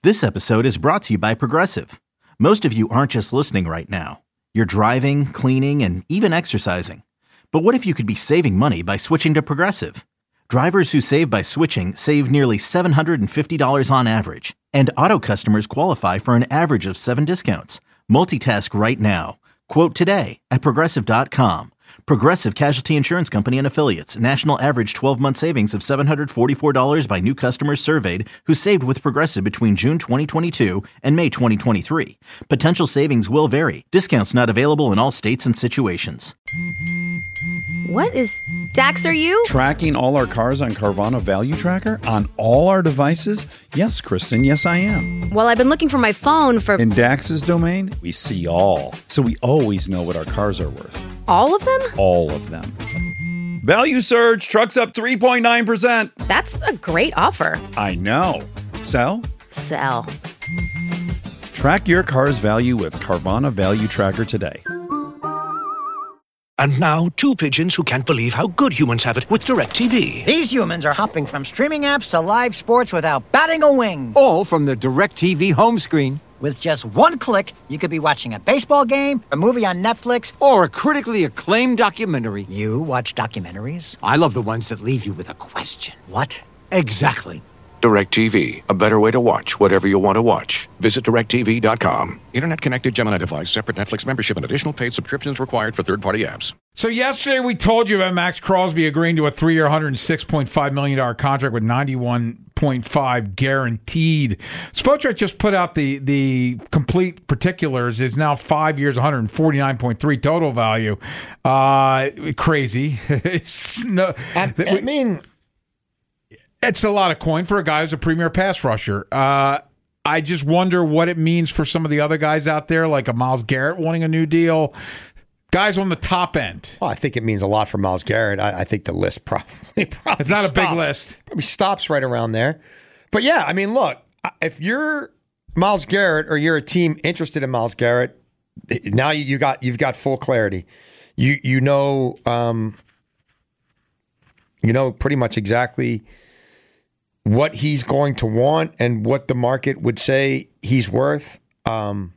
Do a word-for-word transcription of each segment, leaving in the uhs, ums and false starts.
This episode is brought to you by Progressive. Most of you aren't just listening right now. You're driving, cleaning, and even exercising. But what if you could be saving money by switching to Progressive? Drivers who save by switching save nearly seven hundred fifty dollars on average. And auto customers qualify for an average of seven discounts. Multitask right now. Quote today at Progressive dot com. Progressive Casualty Insurance Company and Affiliates. National average twelve-month savings of seven hundred forty-four dollars by new customers surveyed who saved with Progressive between June twenty twenty-two and May twenty twenty-three. Potential savings will vary. Discounts not available in all states and situations. What is Dax, are you? Tracking all our cars on Carvana Value Tracker on all our devices? Yes, Kristen, yes, I am. Well, I've been looking for my phone for... In Dax's domain, we see all. So we always know what our cars are worth. All of them? All of them. Value surge, trucks up three point nine percent. That's a great offer. I know. Sell? Sell. Track your car's value with Carvana Value Tracker today. And now, two pigeons who can't believe how good humans have it with DirecTV. These humans are hopping from streaming apps to live sports without batting a wing. All from the DirecTV home screen. With just one click, you could be watching a baseball game, a movie on Netflix, or a critically acclaimed documentary. You watch documentaries? I love the ones that leave you with a question. What? Exactly. DirecTV, a better way to watch whatever you want to watch. Visit direct T V dot com. Internet-connected Gemini device, separate Netflix membership, and additional paid subscriptions required for third-party apps. So yesterday we told you about Max Crosby agreeing to a three-year, one hundred six point five million dollars contract with ninety-one point five guaranteed. Spotrac just put out the the complete particulars. It's now five years, one hundred forty-nine point three total value. Uh, crazy. It's no, I, I mean... It's a lot of coin for a guy who's a premier pass rusher. Uh, I just wonder what it means for some of the other guys out there, like a Myles Garrett wanting a new deal. Guys on the top end. Well, I think it means a lot for Myles Garrett. I, I think the list probably, probably It's not stops, a big list. Probably stops right around there. But yeah, I mean, look, if you're Myles Garrett or you're a team interested in Myles Garrett, now you, you got you've got full clarity. You you know um, you know pretty much exactly what he's going to want and what the market would say he's worth. Um,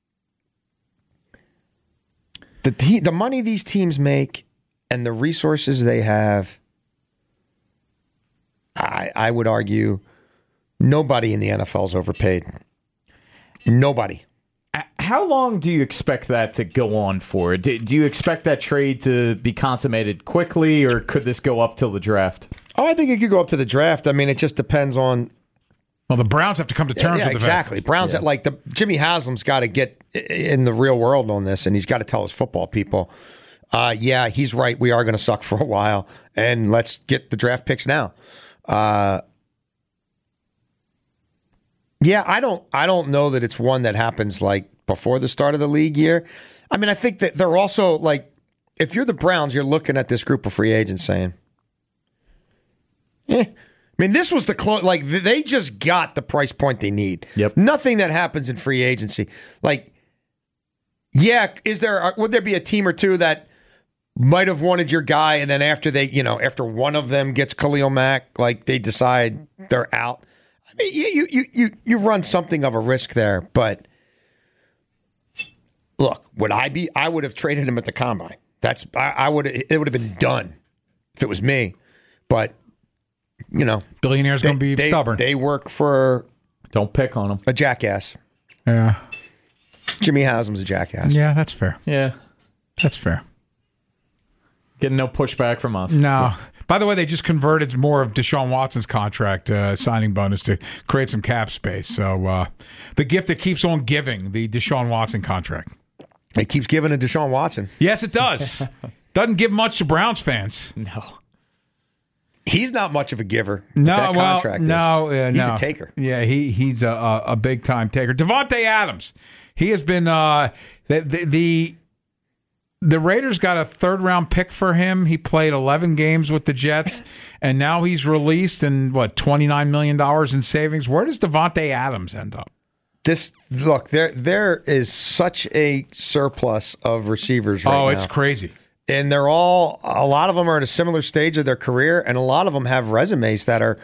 the te- the money these teams make and the resources they have, I, I would argue nobody in the N F L is overpaid. Nobody. How long do you expect that to go on for? Do, do you expect that trade to be consummated quickly, or could this go up till the draft? Oh, I think it could go up to the draft. I mean, it just depends on. Well, the Browns have to come to terms yeah, yeah, with the exactly. Browns, yeah. like the Jimmy Haslam's got to get in the real world on this, and he's got to tell his football people, uh, yeah, he's right. We are going to suck for a while, and let's get the draft picks now. Uh, yeah, I don't. I don't know that it's one that happens like before the start of the league year. I mean, I think that they're also like, if you're the Browns, you're looking at this group of free agents saying, eh. I mean, this was the close, like they just got the price point they need. Yep. Nothing that happens in free agency. Like, yeah, is there, would there be a team or two that might have wanted your guy, and then after they, you know, after one of them gets Khalil Mack, like they decide they're out? I mean, you, you, you, you run something of a risk there, but look, would I be? I would have traded him at the combine. That's I, I would. It would have been done if it was me. But you know, billionaires gonna be they, stubborn. They work for. Don't pick on them. A jackass. Yeah. Jimmy Haslam's a jackass. Yeah, that's fair. Yeah, that's fair. Getting no pushback from us. No. Yeah. By the way, they just converted more of Deshaun Watson's contract uh, signing bonus to create some cap space. So uh, the gift that keeps on giving, the Deshaun Watson contract. It keeps giving to Deshaun Watson. Yes, it does. Doesn't give much to Browns fans. No. He's not much of a giver. No, that well, contract no, is. uh, He's no. a taker. Yeah, he he's a, a, a big-time taker. Devontae Adams, he has been uh, the, the the the Raiders got a third-round pick for him. He played eleven games with the Jets, and now he's released and, what, twenty-nine million dollars in savings. Where does Devontae Adams end up? This look, there there is such a surplus of receivers right now. Oh, it's crazy. And they're all, a lot of them are at a similar stage of their career, and a lot of them have resumes that are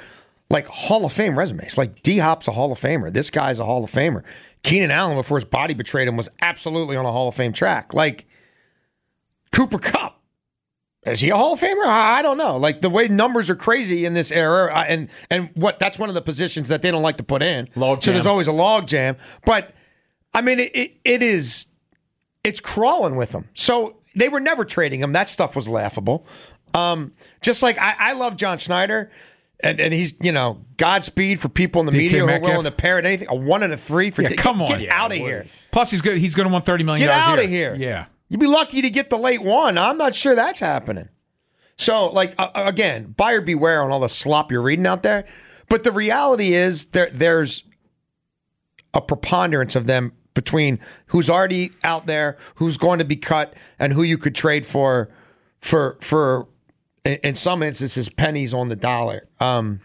like Hall of Fame resumes. Like D-Hop's a Hall of Famer. This guy's a Hall of Famer. Keenan Allen, before his body betrayed him, was absolutely on a Hall of Fame track. Like Cooper Kupp. Is he a Hall of Famer? I don't know. Like the way numbers are crazy in this era, uh, and and what that's one of the positions that they don't like to put in. Log so jam. there's always a log jam. But I mean, it, it it is it's crawling with them. So they were never trading him. That stuff was laughable. Um, just like I, I love John Schneider, and, and he's you know Godspeed for people in the D K media who are Metcalf. willing to parrot anything. A one and a three for Yeah, D- come get, on. get Yeah, out of here. Plus, he's good. He's going to want thirty million Get dollars out a of year. here. Yeah. You'd be lucky to get the late one. I'm not sure that's happening. So, like, uh, again, buyer beware on all the slop you're reading out there. But the reality is there there's a preponderance of them between who's already out there, who's going to be cut, and who you could trade for, for, for in, in some instances, pennies on the dollar. Um,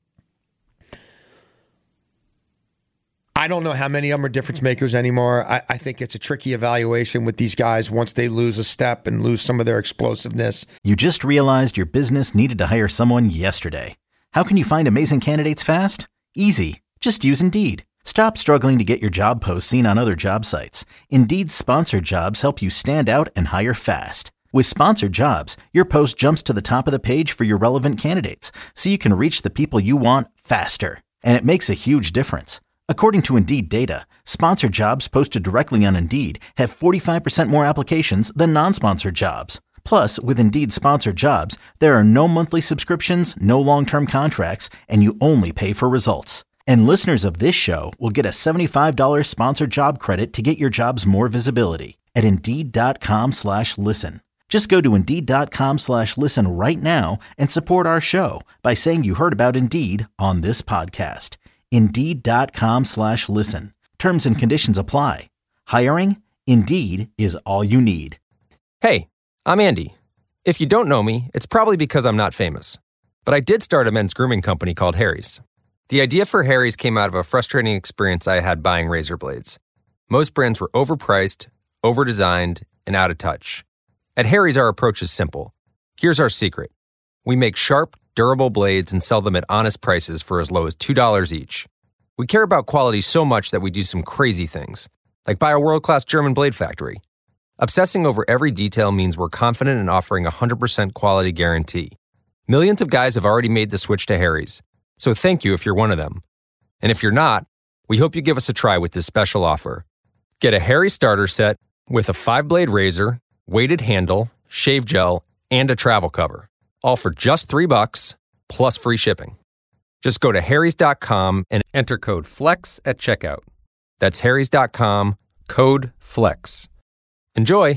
I don't know how many of them are difference makers anymore. I, I think it's a tricky evaluation with these guys once they lose a step and lose some of their explosiveness. You just realized your business needed to hire someone yesterday. How can you find amazing candidates fast? Easy. Just use Indeed. Stop struggling to get your job posts seen on other job sites. Indeed's sponsored jobs help you stand out and hire fast. With sponsored jobs, your post jumps to the top of the page for your relevant candidates, so you can reach the people you want faster. And it makes a huge difference. According to Indeed data, sponsored jobs posted directly on Indeed have forty-five percent more applications than non-sponsored jobs. Plus, with Indeed sponsored jobs, there are no monthly subscriptions, no long-term contracts, and you only pay for results. And listeners of this show will get a seventy-five dollars sponsored job credit to get your jobs more visibility at Indeed.com slash listen. Just go to Indeed.com slash listen right now and support our show by saying you heard about Indeed on this podcast. Indeed.com slash listen. Terms and conditions apply. Hiring? Indeed is all you need. Hey, I'm Andy. If you don't know me, it's probably because I'm not famous. But I did start a men's grooming company called Harry's. The idea for Harry's came out of a frustrating experience I had buying razor blades. Most brands were overpriced, overdesigned, and out of touch. At Harry's, our approach is simple. Here's our secret. We make sharp, durable blades and sell them at honest prices for as low as two dollars each. We care about quality so much that we do some crazy things, like buy a world-class German blade factory. Obsessing over every detail means we're confident in offering a one hundred percent quality guarantee. Millions of guys have already made the switch to Harry's, so thank you if you're one of them. And if you're not, we hope you give us a try with this special offer. Get a Harry's starter set with a five-blade razor, weighted handle, shave gel, and a travel cover. All for just three bucks, plus free shipping. Just go to harrys dot com and enter code FLEX at checkout. That's harrys dot com, code FLEX. Enjoy!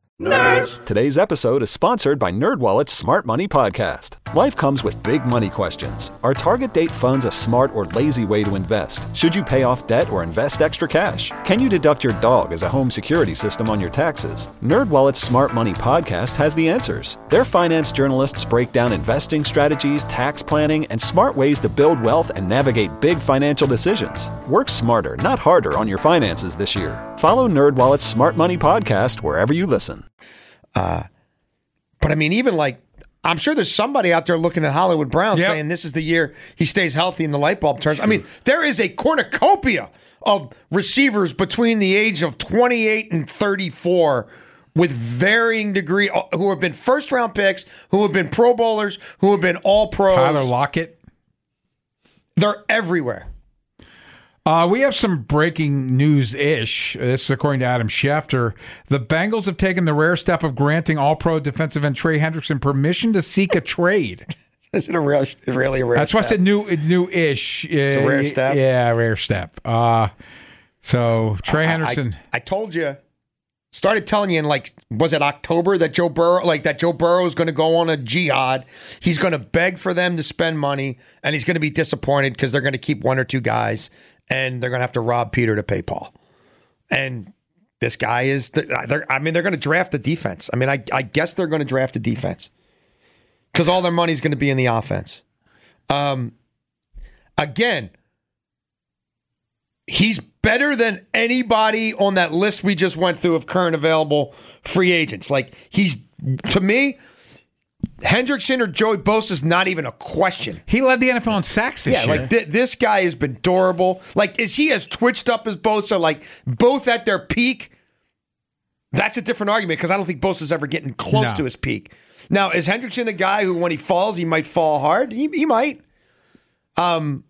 Nerds! Today's episode is sponsored by NerdWallet's Smart Money Podcast. Life comes with big money questions. Are target date funds a smart or lazy way to invest? Should you pay off debt or invest extra cash? Can you deduct your dog as a home security system on your taxes? NerdWallet's Smart Money Podcast has the answers. Their finance journalists break down investing strategies, tax planning, and smart ways to build wealth and navigate big financial decisions. Work smarter, not harder on your finances this year. Follow NerdWallet's Smart Money Podcast wherever you listen. Uh, but I mean, even like, I'm sure there's somebody out there looking at Hollywood Brown Yep. saying this is the year he stays healthy and the light bulb turns. I mean, there is a cornucopia of receivers between the age of twenty-eight and thirty-four with varying degree who have been first round picks, who have been Pro Bowlers, who have been all pros. Tyler Lockett. They're everywhere. Uh, we have some breaking news-ish. This is according to Adam Schefter. The Bengals have taken the rare step of granting All-Pro defensive end Trey Hendrickson permission to seek a trade. Is it a real, really a rare That's step? why I said new, new-ish. It's a rare step? Yeah, rare step. Uh, so, Trey I- Hendrickson. I, I told you, started telling you in like, was it October that Joe Burrow, like that Joe Burrow is going to go on a jihad. He's going to beg for them to spend money, and he's going to be disappointed because they're going to keep one or two guys, and they're going to have to rob Peter to pay Paul. And this guy is, the, I mean, they're going to draft the defense. I mean, I, I guess they're going to draft the defense because all their money is going to be in the offense. Um, again, he's better than anybody on that list we just went through of current available free agents. Like, he's, to me, Hendrickson or Joey Bosa is not even a question. He led the N F L in sacks this yeah, year. like th- this guy has been durable. Like, is he as twitched up as Bosa? Like, both at their peak? That's a different argument because I don't think Bosa's ever getting close No. to his peak. Now, is Hendrickson a guy who, when he falls, he might fall hard? He, he might. Um,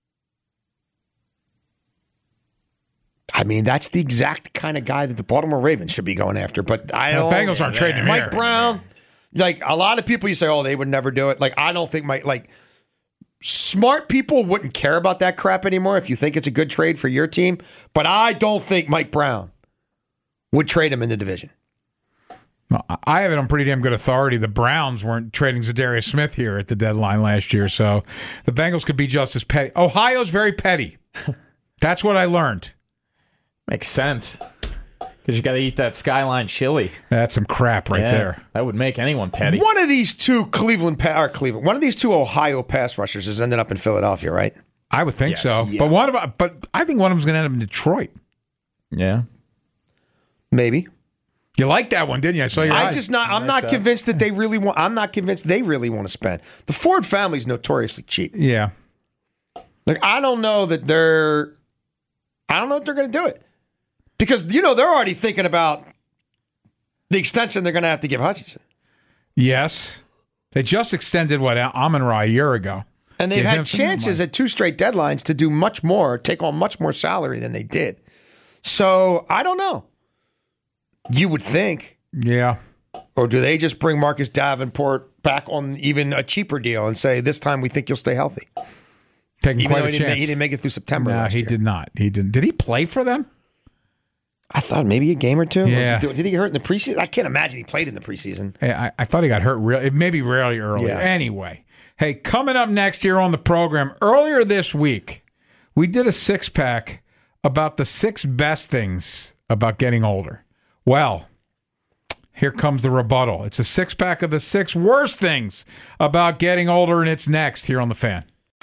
I mean, that's the exact kind of guy that the Baltimore Ravens should be going after. But I The don't. Bengals aren't trading him Mike here. Brown. Like, a lot of people, you say, oh, they would never do it. Like, I don't think Mike, like, smart people wouldn't care about that crap anymore if you think it's a good trade for your team. But I don't think Mike Brown would trade him in the division. Well, I have it on pretty damn good authority. The Browns weren't trading Zadarius Smith here at the deadline last year, so the Bengals could be just as petty. Ohio's very petty. That's what I learned. Makes sense. Because you got to eat that Skyline chili. That's some crap right Yeah, there. That would make anyone petty. One of these two Cleveland, pa- or Cleveland, one of these two Ohio pass rushers has ended up in Philadelphia, right? I would think Yes. so. Yeah. But one of, but I think one of them's going to end up in Detroit. Yeah. Maybe. You like that one, didn't you? I saw your I eyes. just not. I'm like not that. convinced that they really want. I'm not convinced they really want to spend. The Ford family's notoriously cheap. Yeah. Like, I don't know that they're. I don't know if they're going to do it because you know they're already thinking about the extension they're going to have to give Hutchinson, Yes. They just extended what Amon-Ra a year ago. and they've Give him had some chances money. at two straight deadlines to do much more, take on much more salary than they did. So I don't know. You would think. Yeah. Or do they just bring Marcus Davenport back on even a cheaper deal and say, this time we think you'll stay healthy? Taking Even quite though a he didn't, chance. make, he didn't make it through September No, last he year. did not. He didn't. Did he play for them? I thought maybe a game or two. Yeah. Did, did he get hurt in the preseason? I can't imagine he played in the preseason. Hey, I, I thought he got hurt real, maybe really early. Yeah. Anyway, hey, coming up next here on the program, earlier this week, we did a six-pack about the six best things about getting older. Well, here comes the rebuttal. It's a six-pack of the six worst things about getting older, and it's next here on The Fan.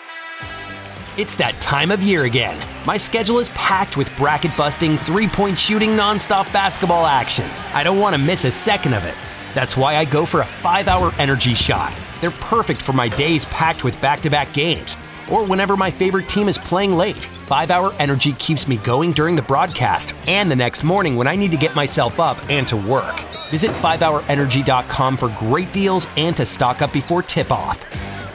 It's that time of year again. My schedule is packed with bracket-busting, three-point shooting, nonstop basketball action. I don't want to miss a second of it. That's why I go for a five-hour energy shot. They're perfect for my days packed with back-to-back games, or whenever my favorite team is playing late. five-hour energy keeps me going during the broadcast and the next morning when I need to get myself up and to work. Visit five hour energy dot com for great deals and to stock up before tip-off.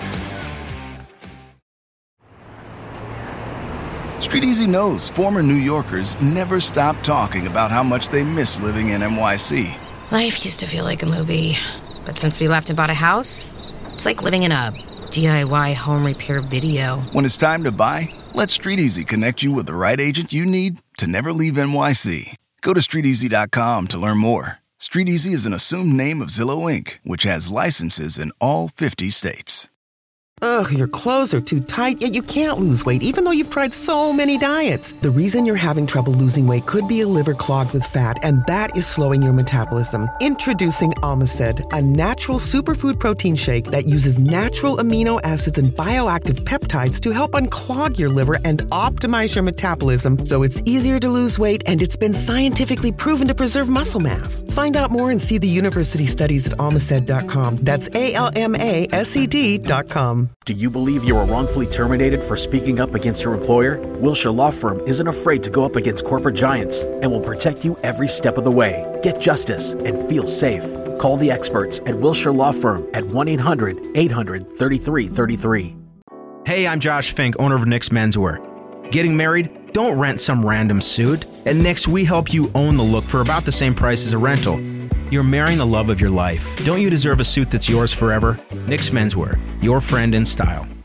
Street Easy knows former New Yorkers never stop talking about how much they miss living in N Y C. Life used to feel like a movie, but since we left and bought a house, it's like living in a D I Y home repair video. When it's time to buy, let Street Easy connect you with the right agent you need to never leave N Y C. Go to street easy dot com to learn more. Street Easy is an assumed name of Zillow Incorporated, which has licenses in all fifty states. Ugh, your clothes are too tight, yet you can't lose weight even though you've tried so many diets. The reason you're having trouble losing weight could be a liver clogged with fat, and that is slowing your metabolism. Introducing Omicid, a natural superfood protein shake that uses natural amino acids and bioactive peptides to help unclog your liver and optimize your metabolism so it's easier to lose weight, and it's been scientifically proven to preserve muscle mass. Find out more and see the university studies at omicid dot com. That's A L M A S E D dot com. Do you believe you were wrongfully terminated for speaking up against your employer? Wilshire Law Firm isn't afraid to go up against corporate giants and will protect you every step of the way. Get justice and feel safe. Call the experts at Wilshire Law Firm at one eight hundred eight hundred thirty-three thirty-three. Hey, I'm Josh Fink, owner of Nick's Menswear. Getting married? Don't rent some random suit. At Nick's, we help you own the look for about the same price as a rental. You're marrying the love of your life. Don't you deserve a suit that's yours forever? Nick's Menswear, your friend in style.